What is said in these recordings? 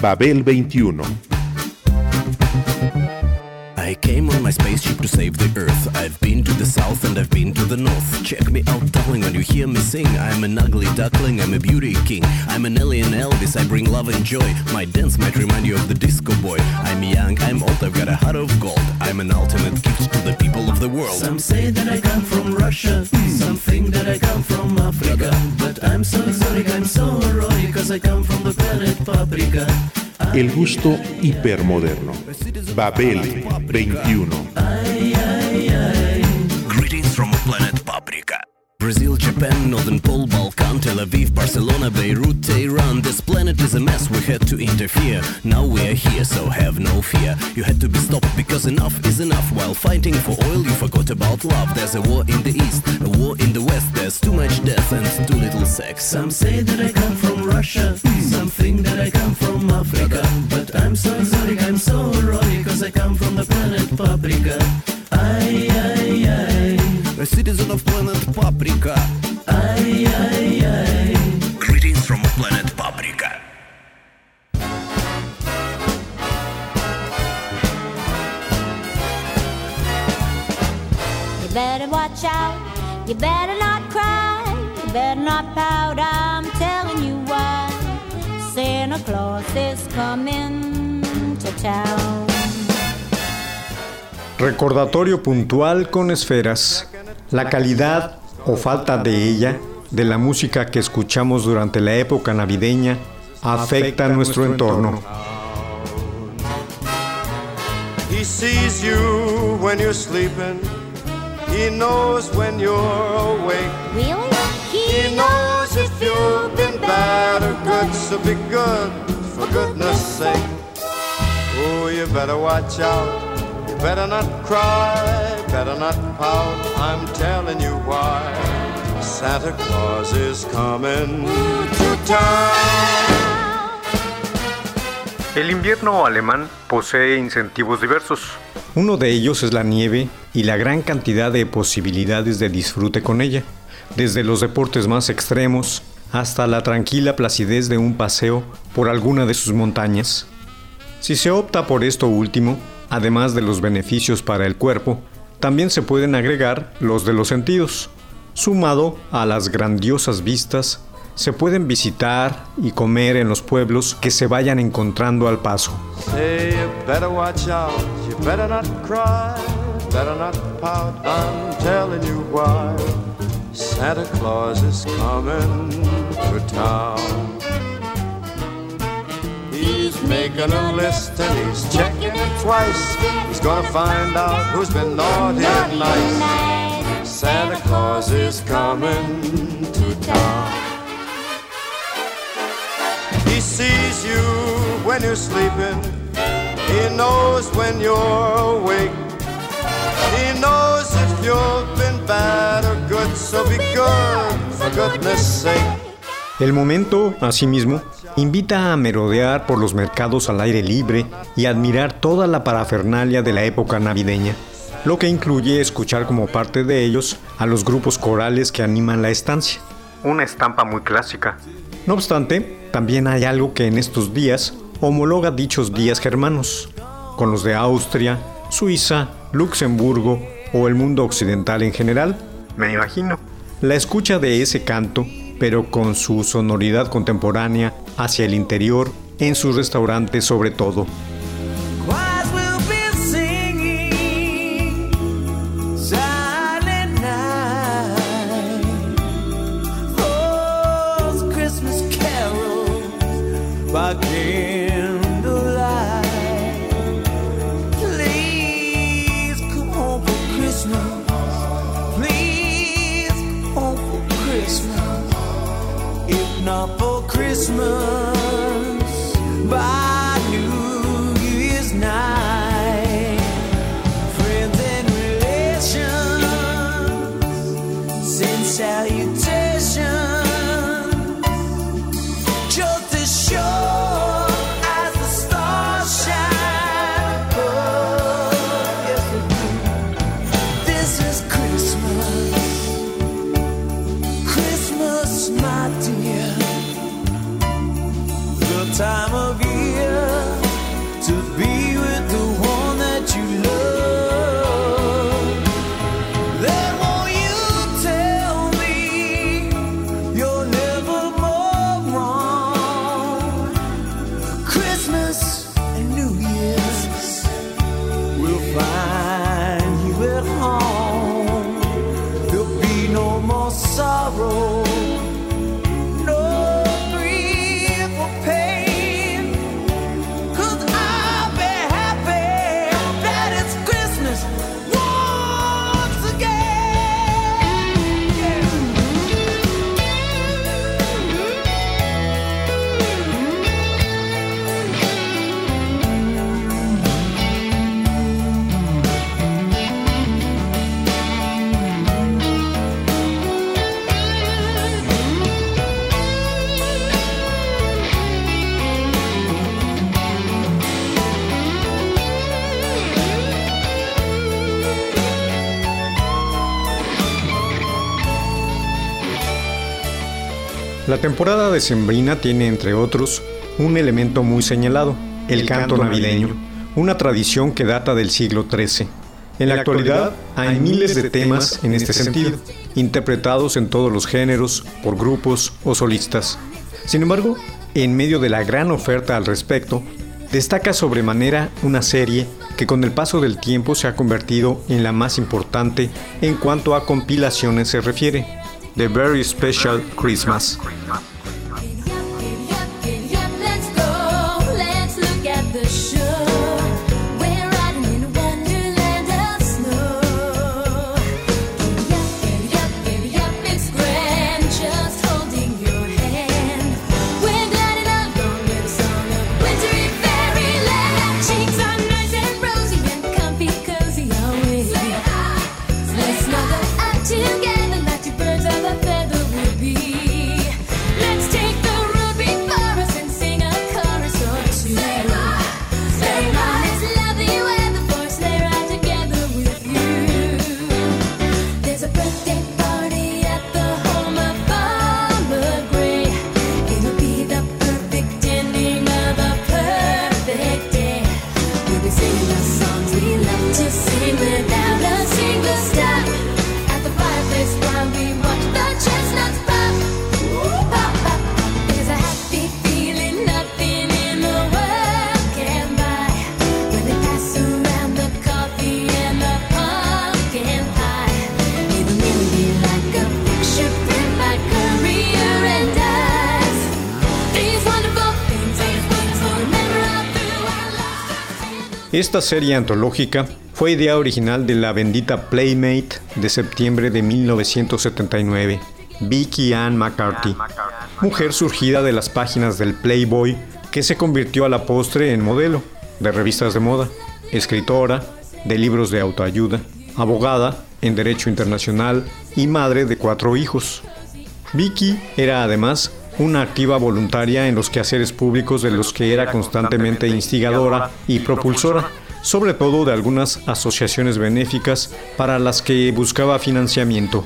Babel 21. I came on my spaceship to save the Earth. I've been to the south and I've been to the north. Check me out, darling, when you hear me sing. I'm an ugly duckling, I'm a beauty king. I'm an alien Elvis, I bring love and joy. My dance might remind you of the disco boy. I'm young, I'm old, I've got a heart of gold. I'm an ultimate gift to the people of the world. Some say that I come from Russia, some think that I come from Africa. But I'm so exotic, I'm so erotic, cause I come from the planet Paprika. El gusto hipermoderno. Babel 21. Greetings from planet Paprika. Brazil, Japan, Northern Pole, Balkan, Tel Aviv, Barcelona, Beirut, Tehran. This planet is a mess, we had to interfere. Now we are here, so have no fear. You had to be stopped because enough is enough. While fighting for oil, you forgot about love. There's a war in the east, a war in the west. There's too much death and too little sex. Some say that I come from Russia, some think that I come from Africa. But I'm so exotic, I'm so erotic, cause I come from the planet Paprika. Ay, ay, ay. A citizen of planet Paprika. Ay, ay, ay. Greetings from planet Paprika. You better watch out, you better not cry, you better not pout, I'm telling you why. Santa Claus is coming to town. Recordatorio puntual con esferas. La calidad o falta de ella, de la música que escuchamos durante la época navideña, afecta nuestro entorno. He sees you when you're sleeping. He knows when you're awake. Really? He knows if you've been bad or good, so be good, for goodness sake. Oh, you better watch out. You better not cry, better not pout. I'm telling you why. Santa Claus is coming to town. El invierno alemán posee incentivos diversos. Uno de ellos es la nieve y la gran cantidad de posibilidades de disfrute con ella, desde los deportes más extremos hasta la tranquila placidez de un paseo por alguna de sus montañas. Si se opta por esto último, además de los beneficios para el cuerpo, también se pueden agregar los de los sentidos. Sumado a las grandiosas vistas, se pueden visitar y comer en los pueblos que se vayan encontrando al paso. Say you better watch out, you better not cry, better not pout, I'm telling you why. Santa Claus is coming to town. He's making a list and he's checking it twice. He's gonna find out who's been naughty and nice. Santa Claus is coming to town. He sees you when you're sleeping. He knows when you're awake. He knows if you've been bad or good, so be good, for goodness sake. El momento, asimismo, invita a merodear por los mercados al aire libre y admirar toda la parafernalia de la época navideña, lo que incluye escuchar como parte de ellos a los grupos corales que animan la estancia. Una estampa muy clásica. No obstante, también hay algo que en estos días homologa dichos días germanos, con los de Austria, Suiza, Luxemburgo o el mundo occidental en general, me imagino. La escucha de ese canto, pero con su sonoridad contemporánea hacia el interior, en sus restaurantes sobre todo. Not for Christmas, by New Year's night. Friends and relations send salutations, just as sure as the stars shine. Oh, yes, this is Christmas, Christmas, my dear. Time of year sorrow, no grief or pain, 'cause I'll be happy that it's Christmas once again. La temporada decembrina tiene, entre otros, un elemento muy señalado, el canto navideño, una tradición que data del siglo XIII. En la actualidad hay miles de temas en este sentido, interpretados en todos los géneros, por grupos o solistas. Sin embargo, en medio de la gran oferta al respecto, destaca sobremanera una serie que con el paso del tiempo se ha convertido en la más importante en cuanto a compilaciones se refiere, The Very Special Christmas. Esta serie antológica fue idea original de la bendita Playmate de septiembre de 1979, Vicky Ann McCarthy, mujer surgida de las páginas del Playboy que se convirtió a la postre en modelo de revistas de moda, escritora de libros de autoayuda, abogada en Derecho Internacional y madre de 4 hijos. Vicky era además una activa voluntaria en los quehaceres públicos de los que era constantemente instigadora y propulsora, sobre todo de algunas asociaciones benéficas para las que buscaba financiamiento.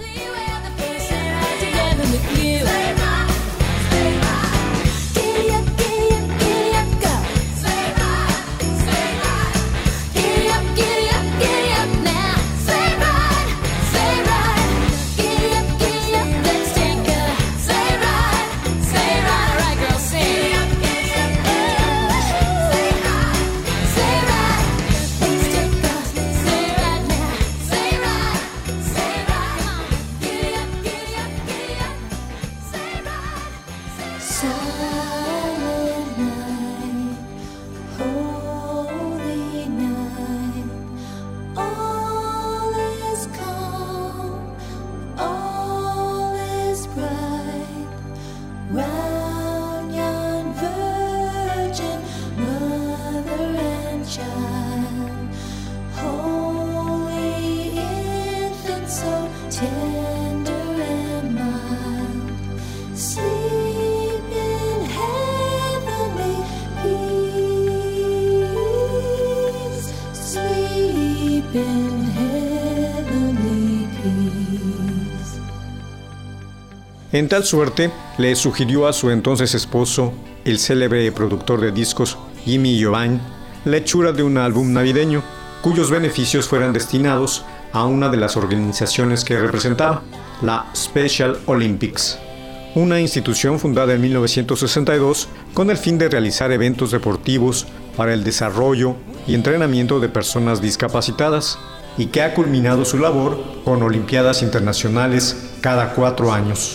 En tal suerte, le sugirió a su entonces esposo, el célebre productor de discos Jimmy Iovine, la hechura de un álbum navideño, cuyos beneficios fueran destinados a una de las organizaciones que representaba, la Special Olympics, una institución fundada en 1962 con el fin de realizar eventos deportivos para el desarrollo y entrenamiento de personas discapacitadas, y que ha culminado su labor con olimpiadas internacionales cada 4 años.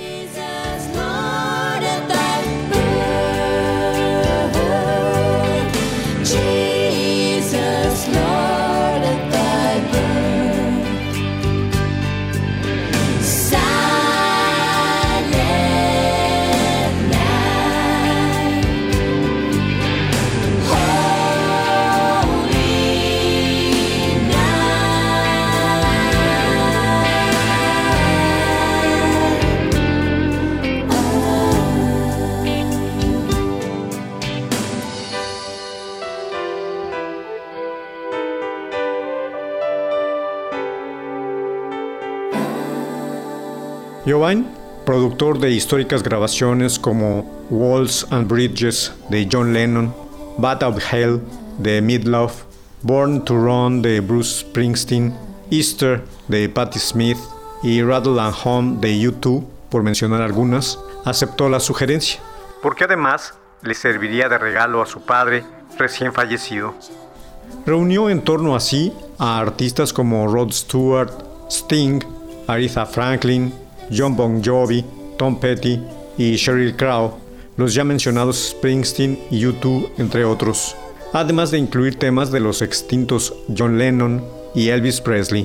Jobain, productor de históricas grabaciones como Walls and Bridges de John Lennon, Bat Out of Hell de Meat Loaf, Born to Run de Bruce Springsteen, Easter de Patti Smith y Rattle and Home de U2, por mencionar algunas, aceptó la sugerencia, porque además le serviría de regalo a su padre recién fallecido. Reunió en torno a sí a artistas como Rod Stewart, Sting, Aretha Franklin, John Bon Jovi, Tom Petty y Sheryl Crow, los ya mencionados Springsteen y U2, entre otros, además de incluir temas de los extintos John Lennon y Elvis Presley.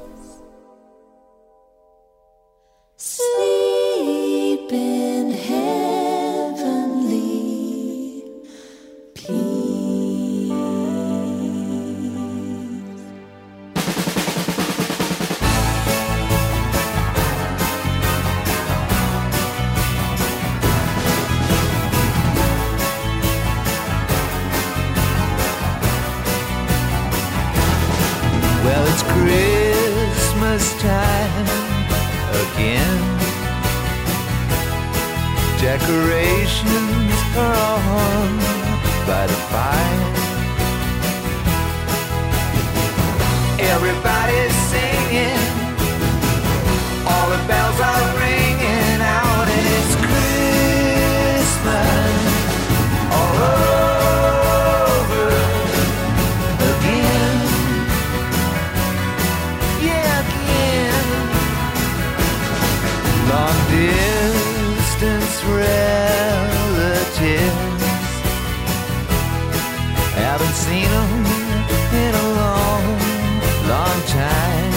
Sleep in heavenly peace. Well, it's Christmas time again. Decorations are on by the fire. Everybody's singing, all the bells are ringing out, and it's Christmas all over again. Yeah, again. Long distance relatives, haven't seen them in a long, long time.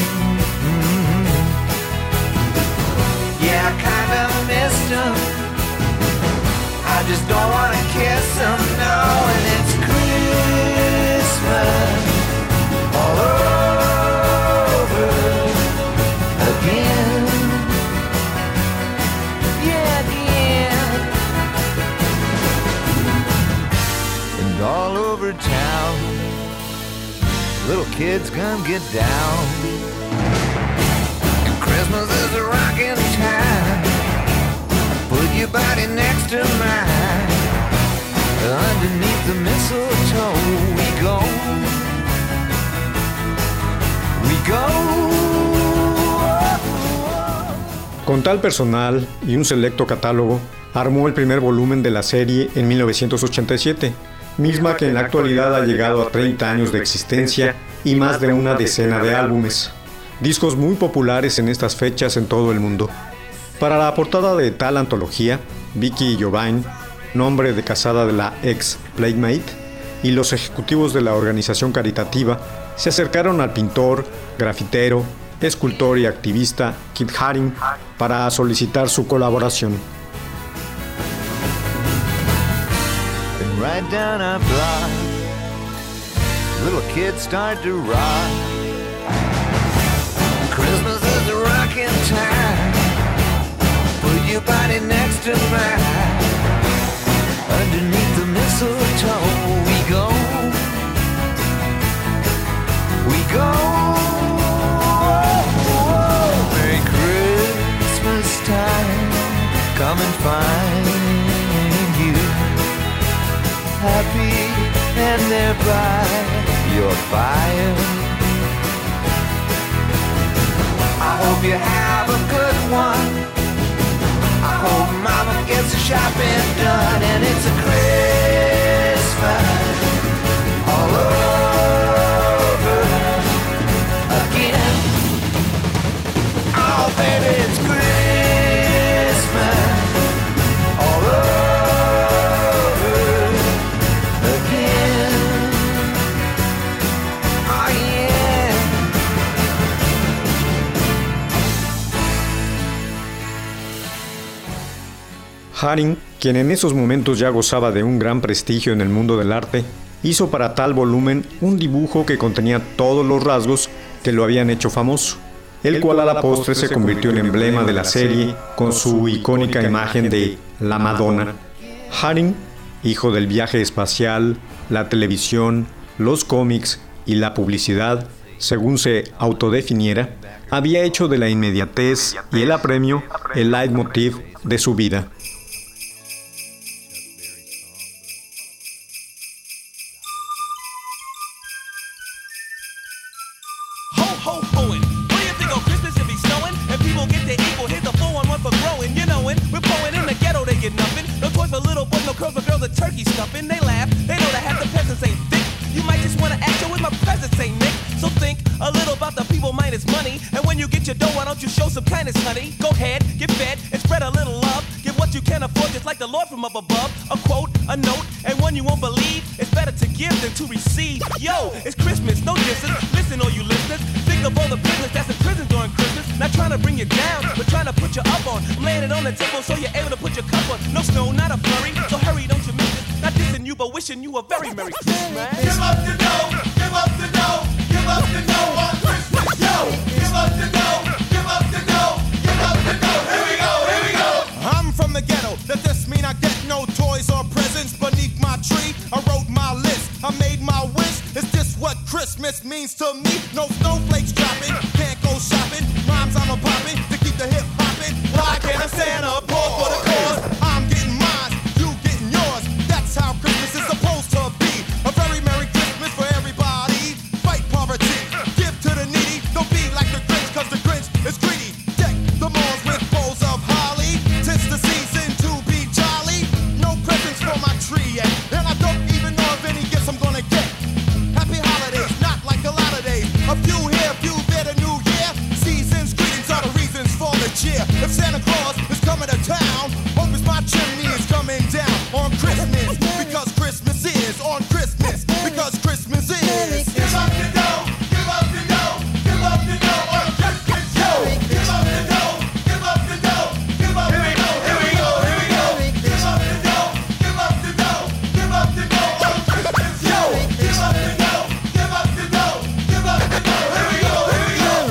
Yeah, I kinda missed them, I just don't wanna kiss them, no. And it's Christmas all over again. Yeah, again. And all over town, little kids come get down. And Christmas is a rockin' time. Put your body next to mine. Underneath the mistletoe we go. We go. Con tal personal y un selecto catálogo, armó el primer volumen de la serie en 1987, misma que en la actualidad ha llegado a 30 años de existencia y más de una decena de álbumes, discos muy populares en estas fechas en todo el mundo. Para la portada de tal antología, Vicki Jobain, nombre de casada de la ex Playmate, y los ejecutivos de la organización caritativa se acercaron al pintor, grafitero, escultor y activista Kit Haring para solicitar su colaboración. Right down our block, little kids start to rock. Christmas is a rockin' time. Put your body next to mine. Underneath the mistletoe we go. We go. Merry Christmas time. Come and find you happy and there by your fire. I hope you have a good one. I hope mama gets the shopping done, and it's a Christmas all over again. Oh baby, it's Christmas Haring, quien en esos momentos ya gozaba de un gran prestigio en el mundo del arte, hizo para tal volumen un dibujo que contenía todos los rasgos que lo habían hecho famoso, el cual a la postre se convirtió en emblema de la serie con su icónica imagen de la Madonna. Haring, hijo del viaje espacial, la televisión, los cómics y la publicidad, según se autodefiniera, había hecho de la inmediatez y el apremio el leitmotiv de su vida. Wishing you a very Merry Christmas. Give up the dough, give up the dough, give up the dough on Christmas. Yo, give up the dough, give up the dough, give up the dough. Here we go, here we go. I'm from the ghetto. Does this mean I get no toys or presents beneath my tree? I wrote my list, I made my wish. Is this what Christmas means to me? No snowflakes dropping, can't go shopping. Rhymes I'm a popping to keep the hip hopping. Why can't a Santa pour for the cause? I'm getting mine, you getting yours. That's how Christmas is supposed to be. A very Merry Christmas for everybody. Fight poverty, give to the needy. Don't be like the Grinch, cause the Grinch is greedy. Deck the malls with bowls of holly. 'Tis the season to be jolly. No presents for my tree yet, and I don't even know if any gifts I'm gonna get. Happy holidays, not like a lot of days. A few here, few there, the new year. Seasons, greetings are the reasons for the cheer. If Santa Claus is coming to town, hope it's my chimney is coming down on Christmas. Because Christmas is on Christmas. Because Christmas is. Give up the dough, give up the dough, give up the dough on Christmas. Yo, give up the dough, give up the dough, give up the dough. Here we go, here we go. Give up the dough, give up the dough, give up the dough on Christmas. Yo, give up the dough, give up the dough, give up the dough. Here we go, here we go.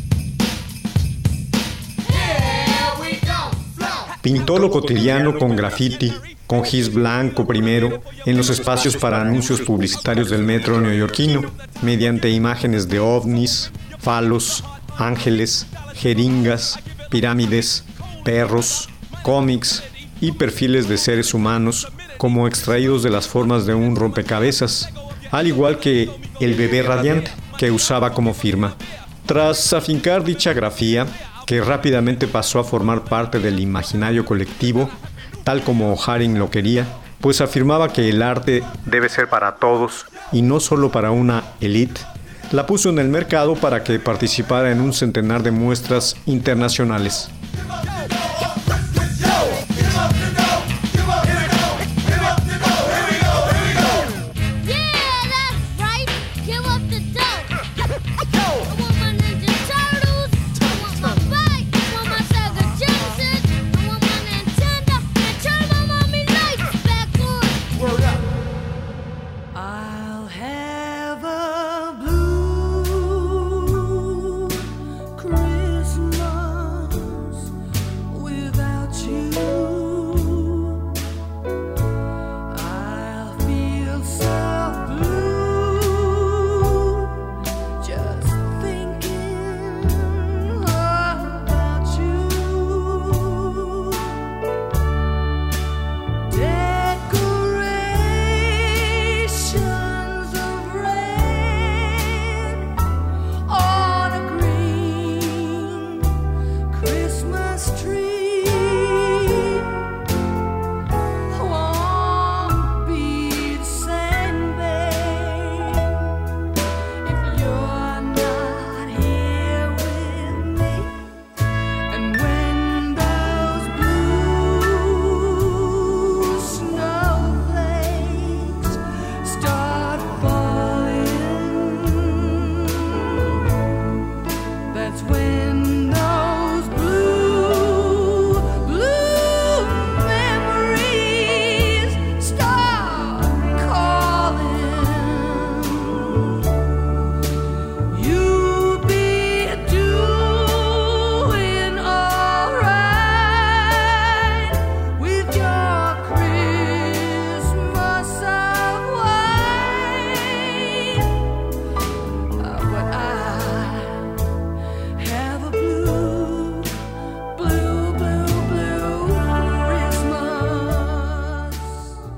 Here we go. Pintó lo cotidiano con graffiti, con gis blanco primero, en los espacios para anuncios publicitarios del metro neoyorquino, mediante imágenes de ovnis, falos, ángeles, jeringas, pirámides, perros, cómics y perfiles de seres humanos como extraídos de las formas de un rompecabezas, al igual que el bebé radiante que usaba como firma. Tras afincar dicha grafía, que rápidamente pasó a formar parte del imaginario colectivo, tal como Haring lo quería, pues afirmaba que el arte debe ser para todos y no solo para una élite, la puso en el mercado para que participara en un centenar de muestras internacionales. Christmas without you.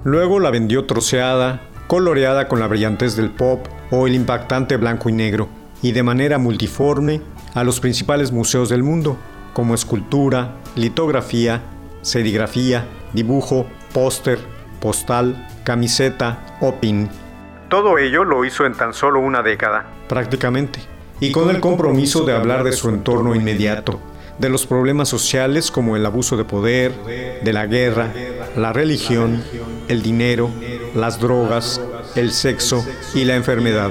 Luego la vendió troceada, coloreada con la brillantez del pop o el impactante blanco y negro, y de manera multiforme a los principales museos del mundo, como escultura, litografía, serigrafía, dibujo, póster, postal, camiseta o pin. Todo ello lo hizo en tan solo una década, prácticamente, y con el compromiso de hablar de su entorno inmediato, de los problemas sociales como el abuso de poder, de la guerra, la religión, el dinero, las drogas, el sexo y la enfermedad.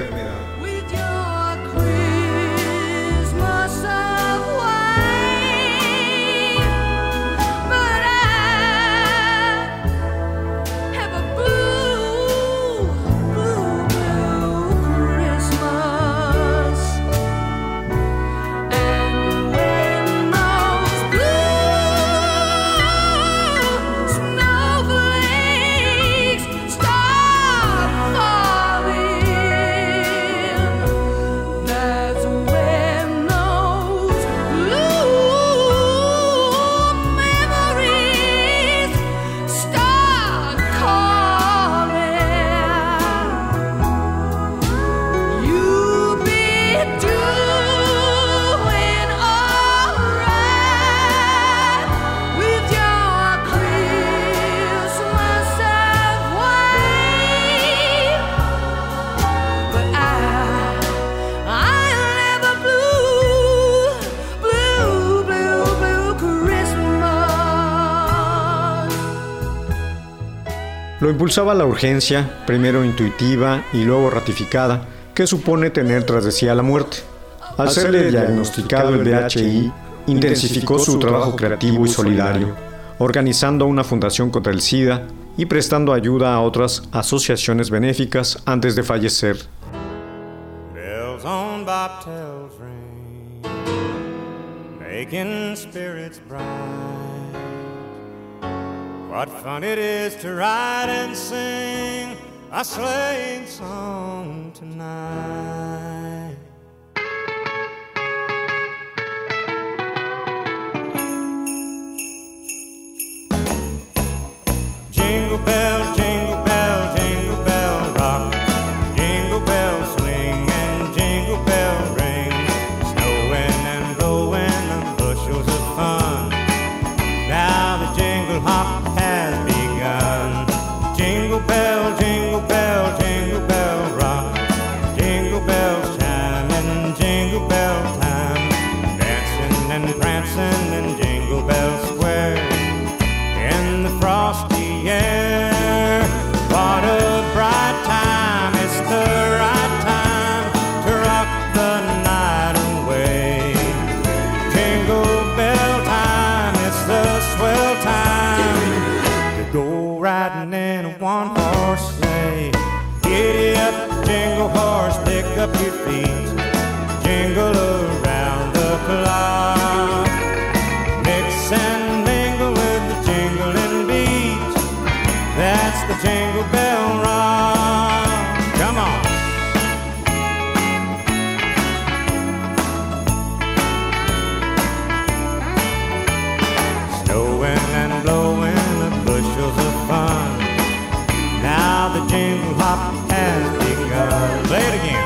Lo impulsaba la urgencia, primero intuitiva y luego ratificada, que supone tener tras de sí a la muerte. Al serle diagnosticado el VIH, intensificó su trabajo creativo y solidario, organizando una fundación contra el SIDA y prestando ayuda a otras asociaciones benéficas antes de fallecer. Bells on bobtails ring, making spirits bright. What fun it is to ride and sing a sleighing song tonight. Jingle bell, jingle bell, jingle bell rock. Jingle bell swing and jingle bell ring. Snowing and blowing the bushels of fun. Now the jingle hop has begun. Jingle bell, jingle bell, jingle bell rock. Jingle bells chiming, jingle bell time. Dancing and prancing in Jingle Bell Square. In the frosty air, what a bright time. It's the right time to rock the night away. Jingle bell time, it's the swell time to go riding in a one-horse sleigh. Giddy up, jingle horse, pick up your feet. Jingle around the clock. Mix and mingle with the jingling beat. That's the Jingle Bell Rock. Come on. Snowing and blowing the bushels of fun. Now the jingle hop has begun. Play it again.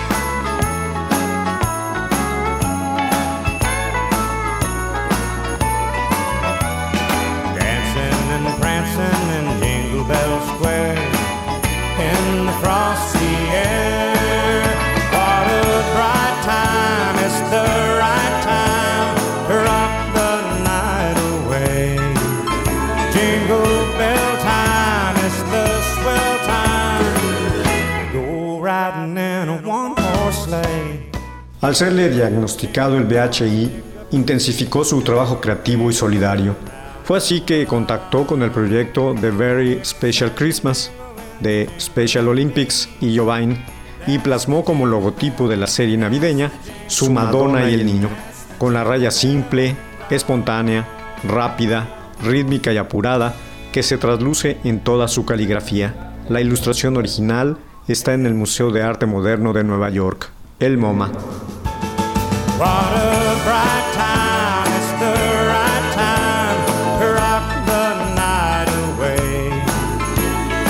Dancing and prancing in Jingle Bell Square. In the frosty air. What a bright time. It's the right time to rock the night away. Jingle bell time. It's the swell time to go riding in a one-horse sleigh. Al serle diagnosticado el VIH, intensificó su trabajo creativo y solidario. Fue así que contactó con el proyecto The Very Special Christmas de Special Olympics y Jovine y plasmó como logotipo de la serie navideña su Madonna y el niño, con la raya simple, espontánea, rápida, rítmica y apurada que se trasluce en toda su caligrafía. La ilustración original está en el Museo de Arte Moderno de Nueva York, el MoMA. What a bright time, it's the right time to rock the night away.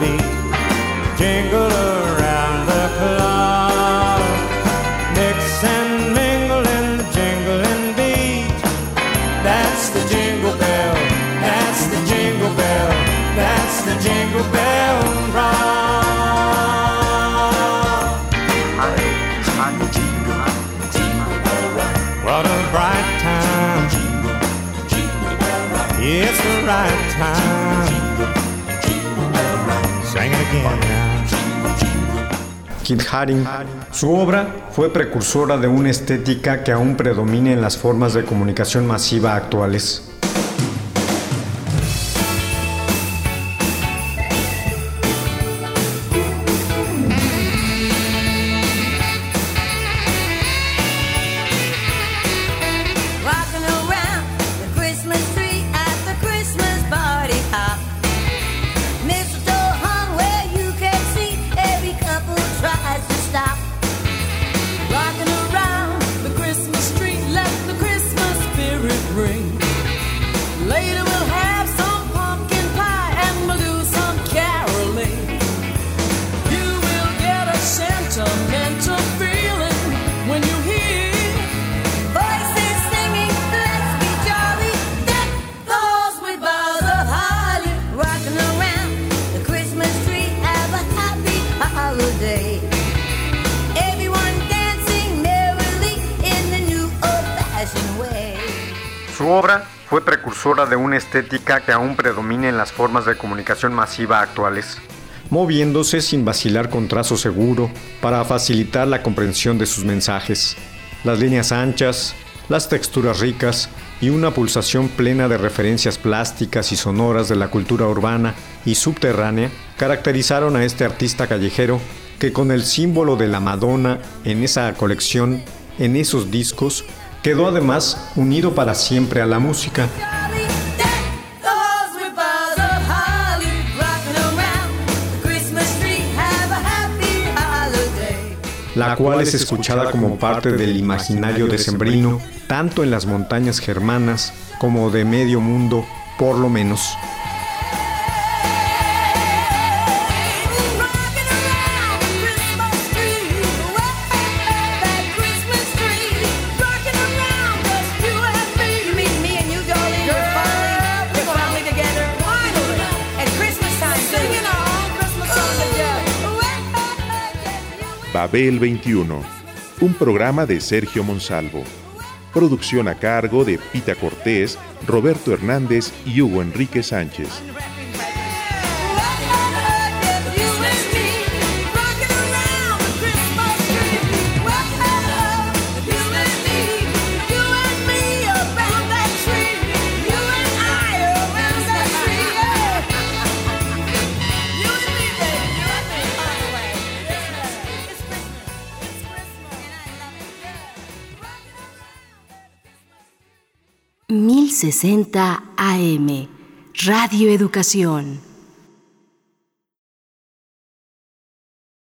feet jingle around the clock. Mix and mingle in the jingling beat. That's the jingle bell, that's the jingle bell, that's the jingle bell rock. What a bright time, it's the right time. Sing it again now. Kit Haring. Su obra fue precursora de una estética que aún predomina en las formas de comunicación masiva actuales. Su obra fue precursora de una estética que aún predomina en las formas de comunicación masiva actuales, moviéndose sin vacilar con trazo seguro para facilitar la comprensión de sus mensajes. Las líneas anchas, las texturas ricas y una pulsación plena de referencias plásticas y sonoras de la cultura urbana y subterránea caracterizaron a este artista callejero que, con el símbolo de la Madonna en esa colección, en esos discos, quedó además unido para siempre a la música. La cual es escuchada como parte del imaginario decembrino, tanto en las montañas germanas como de medio mundo, por lo menos. Babel 21, un programa de Sergio Monsalvo. Producción a cargo de Pita Cortés, Roberto Hernández y Hugo Enrique Sánchez. AM, Radio Educación.